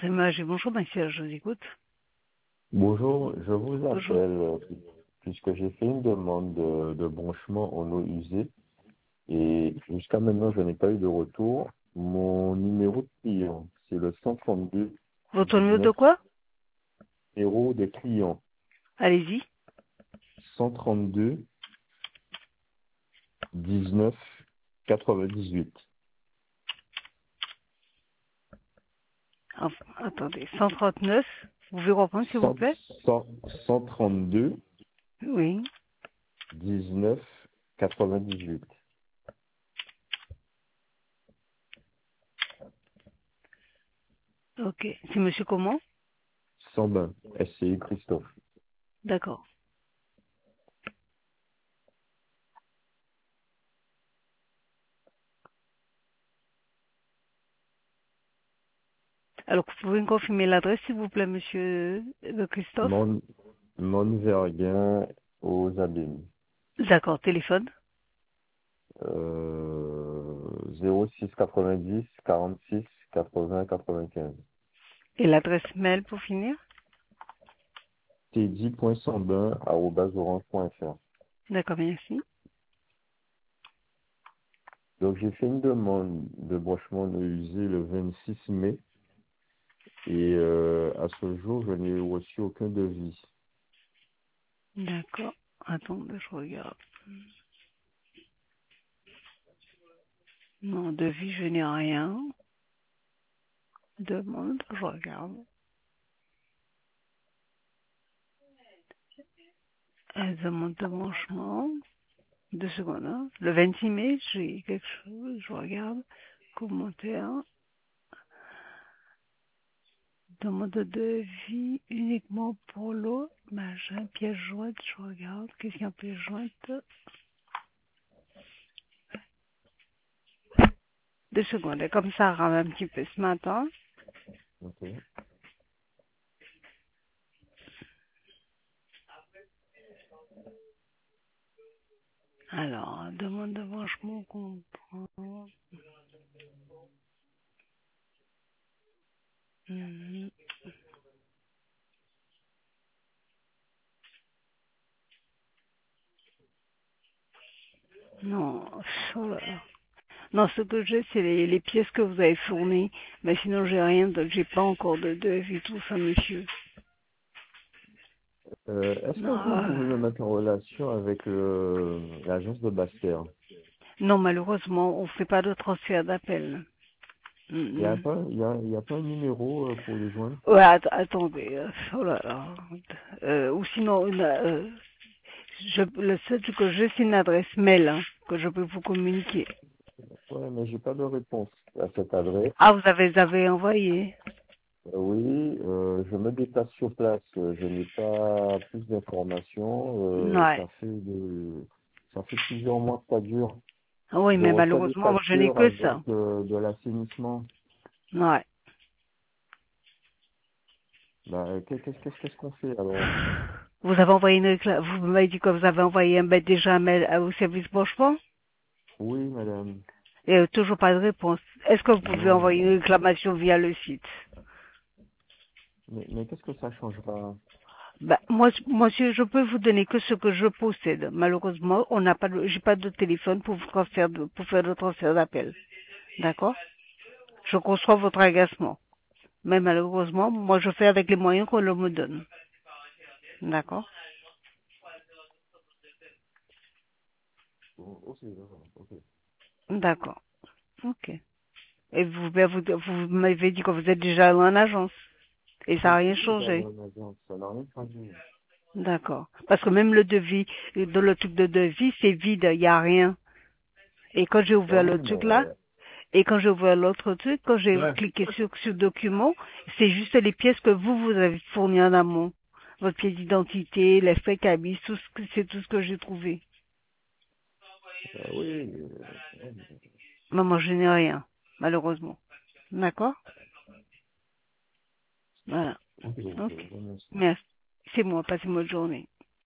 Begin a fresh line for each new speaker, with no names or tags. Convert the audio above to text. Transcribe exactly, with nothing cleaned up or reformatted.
Image, bonjour, monsieur, je vous écoute.
Bonjour, je vous
Bonjour.
appelle euh, puisque j'ai fait une demande de, de branchement en eau usée et jusqu'à maintenant je n'ai pas eu de retour. Mon numéro de client, c'est le cent trente-deux
Votre numéro de
dix-neuf,
quoi?
numéro des clients,
Allez-y.
cent trente-deux dix-neuf quatre-vingt-dix-huit.
Enfin, attendez, cent trente-neuf. Vous pouvez reprendre, s'il vous
cent,
plaît?
cent, cent trente-deux
Oui.
dix-neuf quatre-vingt-dix-huit.
Ok. C'est monsieur comment?
Sambin, S C I Christophe.
D'accord. Alors, vous pouvez me confirmer l'adresse, s'il vous plaît, monsieur euh, Christophe?
Mon, Monverguin aux Abîmes.
D'accord. Téléphone?
Euh, zéro six quatre-vingt-dix quarante-six quatre-vingts quatre-vingt-quinze.
Et l'adresse mail pour finir?
teddy point sambin arobase orange point fr.
D'accord, merci.
Donc j'ai fait une demande de branchement de usé le vingt-six mai et euh, à ce jour je n'ai reçu aucun devis.
D'accord. Attendez, je regarde. Non, devis, je n'ai rien. Demande, je regarde. Euh, demande de branchement. Deux secondes, hein. Le vingt-six mai, j'ai quelque chose, je regarde. Commentaire. Demande de devis uniquement pour l'eau. Machin, pièce jointe, je regarde. Qu'est-ce qu'il y a en pièce jointe? Deux secondes, et comme ça rame un petit peu ce matin.
Ok.
Alors, demande de branchement comprend. Mhm. Non, oh là là. Non, ce que j'ai, c'est les, les pièces que vous avez fournies. Mais sinon, j'ai rien, de- j'ai pas encore de devis, tout ça, monsieur.
Euh, Est-ce que vous
Non,
pouvez me mettre en relation avec le- l'agence de Bastère?
non, malheureusement, on fait pas de transfert d'appel.
Il n'y a
Mhm.
pas, il y a, il y a pas un numéro euh, pour les joindre?
Ouais, att- attendez. euh, Oh là là. Euh, ou sinon, une, euh, je, le seul truc que j'ai, c'est une adresse mail hein, que je peux vous communiquer.
Ouais, mais j'ai pas de réponse à cette adresse.
Ah, vous avez, vous avez envoyé.
Euh, Oui, euh, je me déplace sur place. euh, Je n'ai pas plus d'informations. euh,
Ouais.
ça fait de, ça fait plusieurs mois que ça dure.
Ah oui,
Je
mais
reçois des
malheureusement, moi, je n'ai
factures
que
avec
ça.
euh, de l'assainissement.
Ouais.
Bah, qu'est- qu'est-ce qu'est-ce qu'est-ce qu'on fait alors?
Vous avez envoyé une récla- vous m'avez dit que vous avez envoyé un mail, déjà un mail à- au service branchement
Oui, madame.
et euh, toujours pas de réponse. Est-ce que vous pouvez
Non.
envoyer une réclamation via le site?
Mais, mais qu'est-ce que ça changera?
Bah, moi, je- monsieur, je peux vous donner que ce que je possède. Malheureusement, on n'a pas de, j'ai pas de téléphone pour vous transférer de- pour faire le transfert d'appel. D'accord? Je conçois votre agacement. Mais malheureusement, moi, je fais avec les moyens qu'on me donne. D'accord?
Oh, ok, d'accord, ok.
D'accord. Ok. Et vous, ben, vous, vous m'avez dit que vous êtes déjà allé en agence. Et ça
Je
n'a rien
suis déjà
changé.
dans l'agence, ça n'a rien changé.
D'accord. Parce que même le devis, dans le truc de devis, c'est vide, il n'y a rien. Et quand j'ai
Ah
ouvert
oui,
le truc là,
mais
et quand j'ai ouvert l'autre truc, quand j'ai cliqué sur ce document, c'est juste les pièces que vous, vous avez fournies en amont. Votre pièce d'identité, les frais cabis, tout ce que, c'est tout ce que j'ai trouvé.
ah oui, euh,
Maman, je n'ai rien, malheureusement. D'accord? Voilà.
ok, ok,
Ok.
je vous remercie.
Merci. C'est moi, passez une bonne journée.